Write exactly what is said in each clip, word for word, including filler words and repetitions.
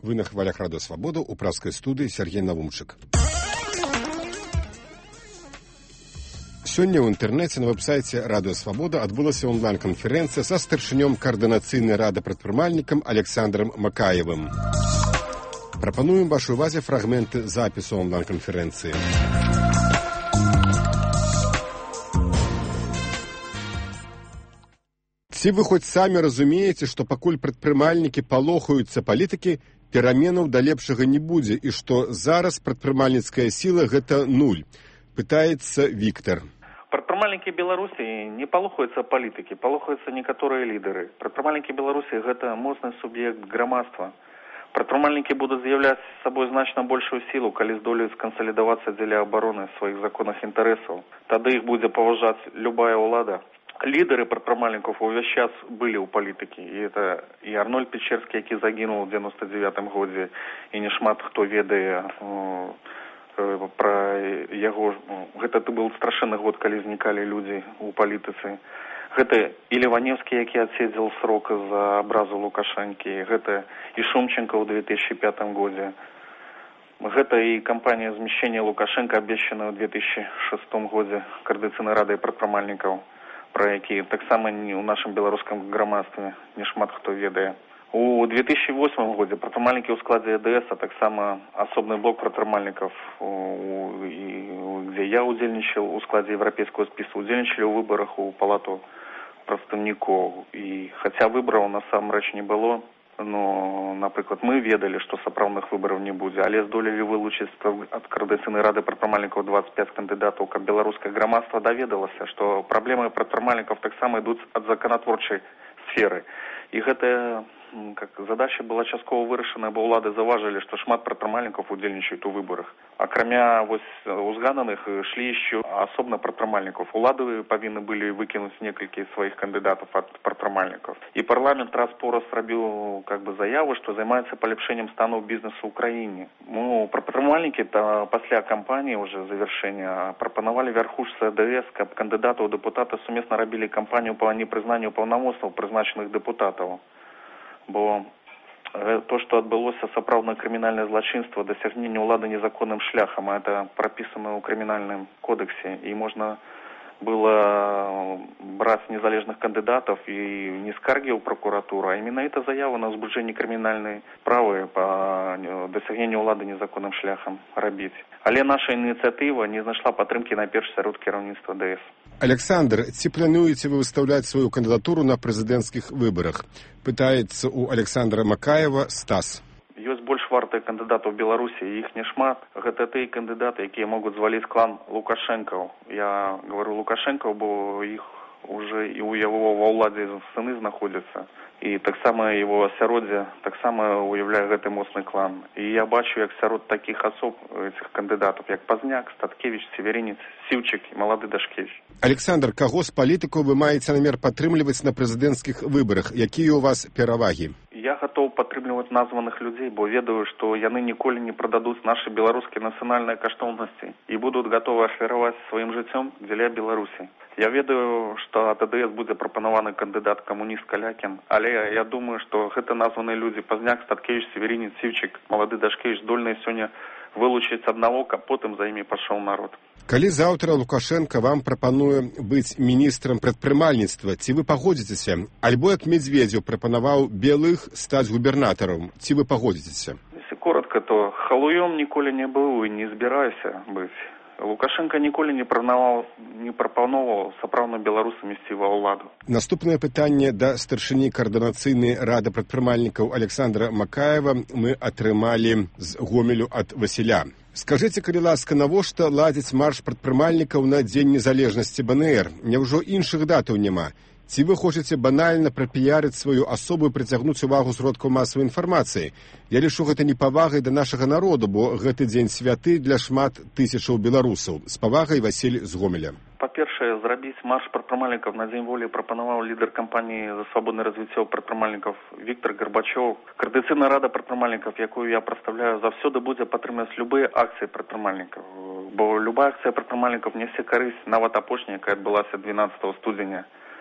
Вы на хвалях Радио Свобода, у пражской студии Сергей Навумчик. Сёння ў інтэрнэце на вэб-сайце Радио Свобода адбылася онлайн-канферэнцыя са старшынём каардынацыйнай рады прадпрымальнікам Александром Макаевым. Прапануем вашай увазе фрагменты запісу онлайн-канферэнцыі. Ці вы хоць самі разумееце, што пакуль прадпрымальнікі палохаюцца палітыкі, пераменаў да лепшага не будзе, і што зараз прадпрымальніцкая сіла гэта нуль? Пытаецца Віктор. Прадпрымальнікі Беларусі не палохаюцца палітыкі, палохаюцца некаторыя лідары. Прадпрымальнікі Беларусі гэта моцны суб'ект грамадства. Прадпрымальнікі будуць з'яўляць сабой значна большую сілу, калі здолеюць скансалідавацца дзеля абароны сваіх законных інтарэсаў. Тады іх будзе паважаць любая ўлада. Лідары прадпрымальнікаў увесь час былі ў палітыкі. І это і Арнольд Печерскі, які загінуў у дзевяноста дзевятым годзе, і не шмат хто ведае пра яго. Гэта быў страшэнны год, калі знікалі людзі ў палітыцы. Гэта і Леваневскі, які адседзеў срок за абразу Лукашэнкі. Гэта і Шумченко ў две тысячи пятым годзе. Гэта і кампанія змяшчэння Лукашэнка, абвешчаная ў две тысячи шестым годзе Коордынацыйнай радай прадпрымальнікаў, пра які таксама ў нашым беларускам грамадстве не шмат хто ведае. У две тысячи восьмым годзе прадпрымальнікі ў складзе ЭДС, а таксама асобны блок прадпрымальнікаў, дзе я удзельнічаў у складзе еўрапейскага спісу, удзельнічалі ў выбарах у палату прадстаўнікоў. І хаця выбараў насамрэч не было, но, напрыклад, мы ведалі, што сапраўдных выбараў не будзе, але здолелі вылучыць ад Коордынацыйнай рады прадпрымальнікаў двадцать пять кандыдатаў, каб беларускае грамадства даведалася, што праблемы прадпрымальнікаў таксама ідуць ад законатворчай сферы. І гэтая как задача была часткова вырашана, бо ўлады заўважылі, што шмат прадпрымальнікаў удзельнічаюць у выбарах. Акрамя вось узгананых ішлі яшчэ асобна прадпрымальнікаў. Улады павінны былі выкінуць некалькі сваіх кандыдатаў ад прадпрымальнікаў. І парламент раз по раз рабіў как бы заяву, што займаецца паляпшэннем стану бізнесу ў краіне. Ну, прадпрымальнікі та пасля кампаніі ўжо завяршэння прапанавалі вярхушцы ЭДС, каб кандыдаты ў дэпутаты сумесна рабілі кампанію па непрызнанню паўнамоцтваў прызначаных дэпутатаў. Бо то, што адбылося сапраўднае крымінальнае злачынства, дасягнення ўлады незаконным шляхам, это прапісана ў крымінальным кодексе, і можна было браць незалежных кандыдатаў і не скаргі ў прокуратуру, а менавіта заяву на ўзбуджэнне крымінальнай справы па дасягненню ўлады незаконным шляхам рабіць. Але наша ініцыятыва не знайшла падтрымкі найперш сярод кіраўніцтва ДС. Александр, ці плануеце вы выставляць сваю кандыдатуру на прэзідэнцкіх выбарах? Пытаецца у Александра Макаева Стас. Ёсць больш вартыя кандыдаты ў Беларусі, іх не шмат. Гэта тыя кандыдаты, якія могуць зваліць клан Лукашэнкаў. Я говорю Лукашэнкаў, бо іх уже і ў яго ва ўладзе сыны знаходзяцца. І таксама яго асяроддзе таксама уяўляе гэты моцны клан. І я бачу, як сярод такіх асоб, этих кандыдатаў, як Пазняк, Статкевіч, Северінец, Сіўчык і малады Дашкевіч. Александр, каго з палітыкаў вы маеце намер падтрымліваць на прэзідэнцкіх выбарах? Якія ў вас перавагі? Я гатоў падтрымліваць названых людзей, бо ведаю, што яны ніколі не прададуць нашы беларускія нацыянальныя каштоўнасці і будуць гатовы ахвяраваць сваім жыццём дзеля Беларусі. Я ведаю, што ад АДС будзе прапанаваны кандыдат камуніст Калякін, але я думаю, што гэта названыя людзі Пазняк, Статкевіч, Северінец, Сіўчык, малады Дашкевіч здольныя сёння вылучыць аднаго, каб потым за імі пайшоў народ. Калі заўтра Лукашенко вам прапануе быць міністрам прадпрымальніцтва, ці вы пагодзіцеся? Альбо як Медведзеў прапанаваў Белых стаць губернатарам, ці вы пагодзіцеся? Если коротко, то халуём ніколі не быў і не збіраюся быць. Лукашенко ніколі не прапанаваў, не прапановаў сапраўдна беларусам ісці ва ўладу. Наступнае пытанне да старшыні Коордынацыйнай рады прадпрымальнікаў Александра Макаева мы атрымалі з Гомелю ад Васіля. Скажыце, калі ласка, навошта ладзіць марш прадпрымальнікаў на Дзень незалежнасці БНР? Няўжо іншых датаў няма? Ці вы хочаце банальна прапіярыць сваю асобу і прыцягнуць увагу сродкаў масавай інфармацыі? Я лічу гэта непавагай да нашага народу, бо гэты дзень святы для шмат тысячаў беларусаў. З павагай Васіль з Гомеля. Па-першае, зрабіць марш прадпрымальнікаў на Дзень волі прапанаваў лідар кампаніі за свабоднае развіццё прадпрымальнікаў Віктор Гарбачоў. Коордынацыйная рада прадпрымальнікаў, якую я прадстаўляю, заўсёды будзе падтрымаць любыя акцыі прадпрымальнікаў. Бо любая акцыя прадпрымальнікаў нясе карысць, нават апошняя, якая адбылася дванаццатага студзеня.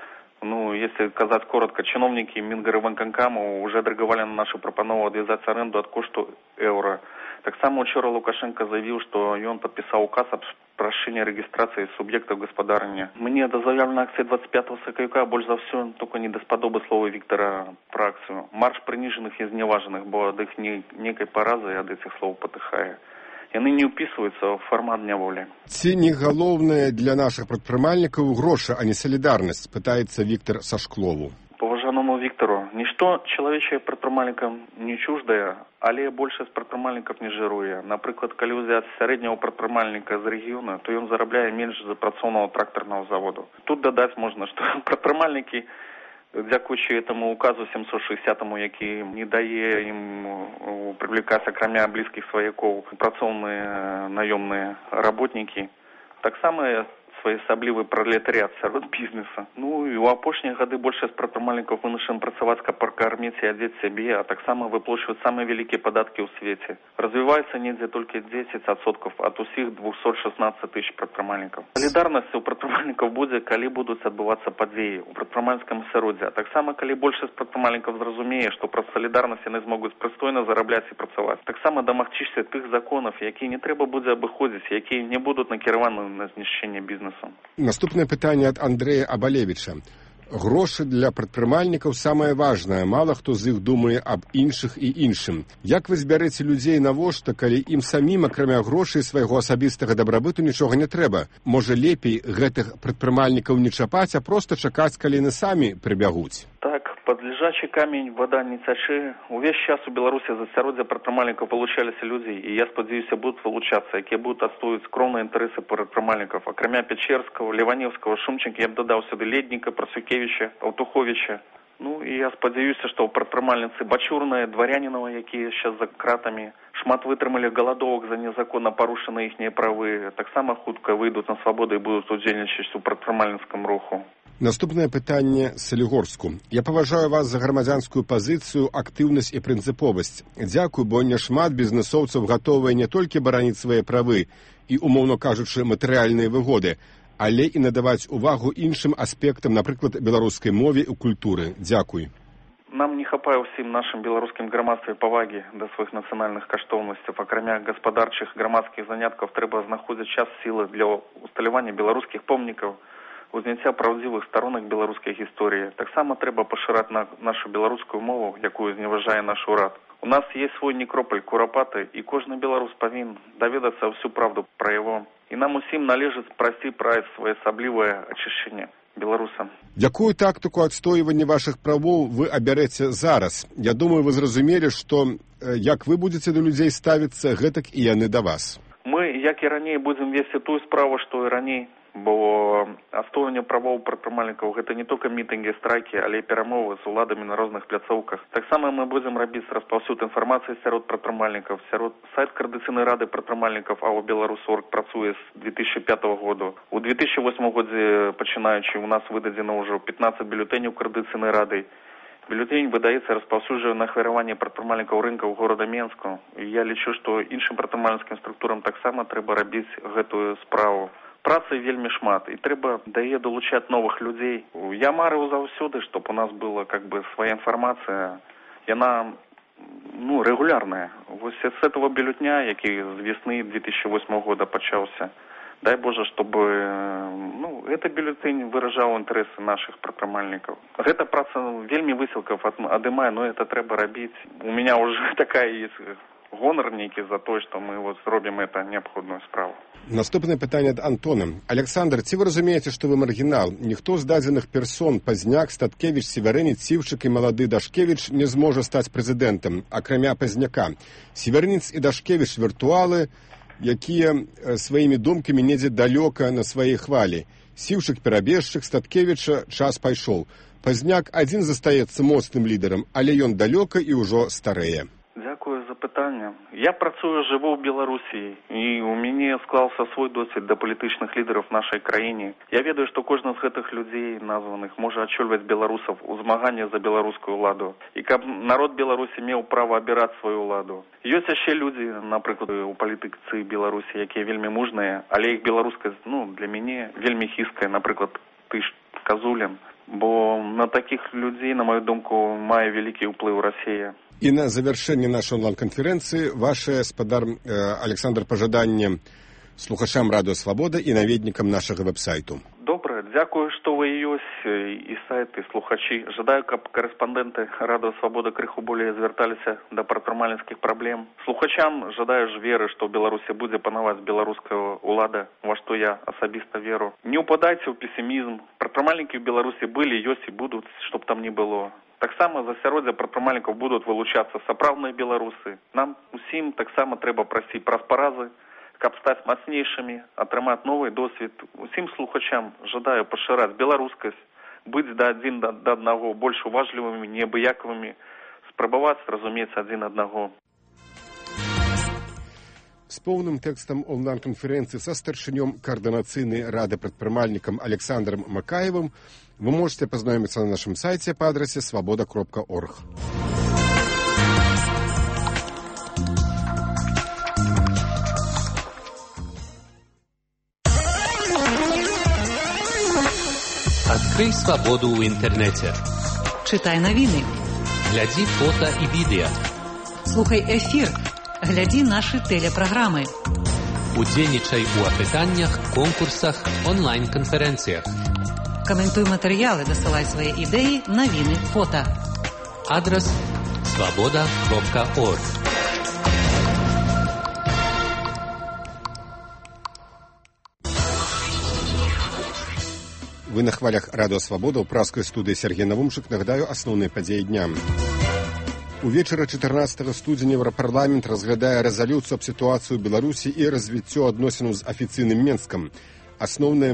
Ну, если казаць коротко, чиновники Мінгарыванканкаму уже дрэгавалі на нашу прапанову адвязаць аренду от кошту еўра. Таксама учора Лукашенко заявил, что он подписал указ об прашэнні регистрации субъектов господарения. Мне до заявленной акции двадцать пятого сакавіка больше за все только не даспадобы слова Виктора про акцию. Марш приниженных и зневаженных, бо ад их не, некой поразы и от этих слов потыхае. Яны не ўпісваюцца ў фармат няволі. Ці не галоўнае для наших прадпрымальнікаў грошы, а не солидарность, пытается Виктор Сашклову. Поважаному Виктору, ничто человечее прадпрымальнікам не чуждае, але большасць прадпрымальнікаў не жируе. Напрыклад, калі ўзяць сярэдняго прадпрымальніка з рэгіёна, то ён зарабляе менш за працоўнага трактарного заводу. Тут дадаць можна, што прадпрымальнікі, дзякуючы этому указу семьсот шестидесятому, які не дае ім привлекаць акрамя блізкіх сваякоў працоўныя наёмныя работнікі, таксама своеасаблівы пролетариат сярод бізнеса. Ну і ў апошнія гады большасць прадпрымальнікаў вымушаны працаваць, каб пракарміць і адзець сябе, а таксама выплачваць самыя вялікія падаткі ў свеце. Развіваецца недзе толькі десять адсоткаў ад усіх двухсот шестнадцать тысяч прадпрымальнікаў. Салідарнасць у прадпрымальнікаў будзе, калі будуць адбывацца падзеі ў прадпрымальніцкім асяроддзі. А таксама калі большасць прадпрымальнікаў зразумее, што праз салідарнасць яны змогуць прыстойна зарабляць і працаваць. Таксама дамагчыся тых законаў, якія не трэба будзе абыходзіць, якія не будуць накіраваны на знішчэнне бізнесу. Наступное пытанне ад Андрэя Абалевіча. Грошы для прадпрымальнікаў самае важнае. Мала хто з іх думае аб іншых і іншым. Як вы збярэце людзей навошта, калі ім самім, акрамя грошай свайго асабістага дабрабыту, нічога не трэба? Можа, лепей гэтых прадпрымальнікаў не чапаць, а проста чакаць, калі яны самі прыбягуць? Так, под лежачий камень вода не цячэ. Увесь час у Беларусі з асяроддзя прадпрымальнікаў вылучаліся людзі, і я спадзяюся, будуць вылучацца, якія будуць адстойваць скромныя інтарэсы прадпрымальнікаў. Акрамя Пячерскага, Леваневскага, Шумченка, я б дадаў сюды Ледніка, Прасюкевіча, Аўтуховіча. Ну і я спадзяюся, што прадпрымальніцы Бачурныя, Дварянінова, якія зараз за кратамі, шмат вытрымалі галадовак за незаконна парушаныя іхнія правы, таксама хутка выйдуць на свабоду і будуць удзельнічаць у прадпрымальніцкім руху. Наступнае пытанне Салігорску. Я паважаю вас за грамадзянскую пазіцыю, актыўнасць і прынцыповасць. Дзякуй, бо няшмат бізнэсоўцаў гатовыя не толькі бараніць свае правы і, умоўна кажучы, матэрыяльныя выгоды, але і надаваць увагу іншым аспектам, напрыклад, беларускай мове і культуры. Дзякуй. Нам не хапае ўсім нашым беларускім грамадстве павагі да сваіх нацыянальных каштоўнасцяў. Акрамя гаспадарчых грамадскіх заняткаў трэба знаходзіць час сілы для усталявання беларускіх помнікаў, узняцця праўдзівых старонак беларускай гісторыі. Таксама трэба пашыраць на нашу беларускую мову, якую зневажае наш урад. У нас есть свой некропаль Курапаты, і кожны беларус павінен даведацца ўсю правду пра яго. І нам усім належыць прайсці праз своеасаблівае ачышчэнне беларусам. Якую тактыку адстойвання вашых правоў вы абярэце зараз? Я думаю, вы зразумелі, што як вы будзеце да людзей ставіцца, гэтак і яны да вас. Мы, як і раней, будзем весці тую справу, што і раней, бо адстойванне правоў прадпрымальнікаў гэта не толькі мітынгі, страйкі, але і перамовы з уладамі на розных пляцоўках. Таксама мы будзем рабіць распаўсюд інфармацыі сярод прадпрымальнікаў. Сярод сайт Коордынацыйнай рады прадпрымальнікаў АО «Беларус.Орг» працуе з две тысячи пятого году. У две тысячи восьмом годзе пачынаючы у нас выдадзена ўжо пятнадцать бюлетэняў Коордынацыйнай рады. Бюлетень выдаецца распаўсюджвае на ахвяраванне прадпрымальнікаў рынкаў горада Менску. І я лічу, што іншым прадпрымальніцкім структурам таксама трэба рабіць гэтую справу. Працы вельмі шмат, і трэба дае долучаць новых людзей. Я марыў заўсёды, чтоб у нас была как бы своя информация. Яна ну, регулярная. Вось с этого бюллетня, які з весны две тысячи восьмого года пачаўся, дай Боже, чтобы ну, это бюллетень выражаў інтарэсы наших прадпрымальнікаў. Гэта праца вельмі высілкаў адымае, но это трэба рабіць. У меня уже такая есть гонор нейкі за то, што мы вот робім это неабходную справу. Наступнае пытанне ад Антона. Александр, ці вы разумееце, што вы маргінал? Ніхто з дадзеных персон, Пазняк, Статкевіч, Северыніц, Сіўчык і малады Дашкевіч не зможа стаць прэзідэнтам, акрамя Пазняка. Северыніц і Дашкевіч віртуалы, якія сваімі думкамі недзе далёка на сваёй хвалі. Сіўчык перабежчык, Статкевіча час пайшоў. Пазняк адзін застаецца моцным лідарам, але ён далёка і ўжо старэе. Дзякую за пытанне. Я працую, жыву ў Беларусі, і у мяне склаўся свой досвед да палітычных лідараў нашай краіне. Я ведаю, што кожны з гэтых людзей названых можа адчульваць беларусаў у змаганні за беларускую ўладу. І каб народ Беларусі меў права абіраць сваю ўладу. Ёсць яшчэ людзі, напрыклад, у палітыцы Беларусі, якія вельмі мужныя, але іх беларускасць, ну, для мяне вельмі хісткая, напрыклад, тысяч казулін, бо на таких людзей, на мою думку, мае вялікі ўплыў Расія. І на завяршэнне нашай онлайн-канферэнцыі ваше, спадар Александр, пажаданне слухачам Радыё Свабода і наведнікам нашага вэб-сайту. Добра, дзякую, што вы ёсць, і сайт, і слухачі. Жадаю, каб карэспандэнты Радыё Свабода крыху болей звярталіся да прадпрымальніцкіх праблем. Слухачам жадаю ж веры, што ў Беларусі будзе панаваць беларуская ўлада, во што я асабіста веру. Не ўпадайце ў песімізм. Прадпрымальнікі ў Беларусі былі, ёсць і будуць, што б там ні было. Таксама з асяроддзя прадпрымальнікаў будуць вылучацца сапраўдныя беларусы. Нам усім таксама трэба прасіць праз паразы, каб стаць мацнейшымі, атрымаць новы досвед. Усім слухачам жадаю пашыраць беларускасць, быць да адзін да аднаго больш уважлівымі, неабыякавымі, спрабаваць зразумець адзін аднаго. З поўным тэкстам онлайн-канферэнцыі са старшынём каардынацыйнай рады прадпрымальнікам Александром Макаевым вы можете пазнаёміцца на нашым сайце па адрасе свабода кропка орг. Открой свободу в интернете. Читай новины. Гляди фото и видео. Слухай эфир. Гляди наши телепрограммы. Удзельнічай у апытаннях, конкурсах, онлайн-канферэнцыях. Каментуй матэрыялы, дасылай свае ідэі, навіны, фота. Адрес свобода кропка орг. Вы на хвалях Радыё Свабода ў праскай студыі Сергей Навумчык. Нагадаю асноўныя падзеі дня. Увечары чатырнаццатага студзеня Еўрапарламент разглядае рэзалюцыю аб сітуацыі ў Беларусі і развіццё адносінаў з афіцыйным Менскам. Асноўныя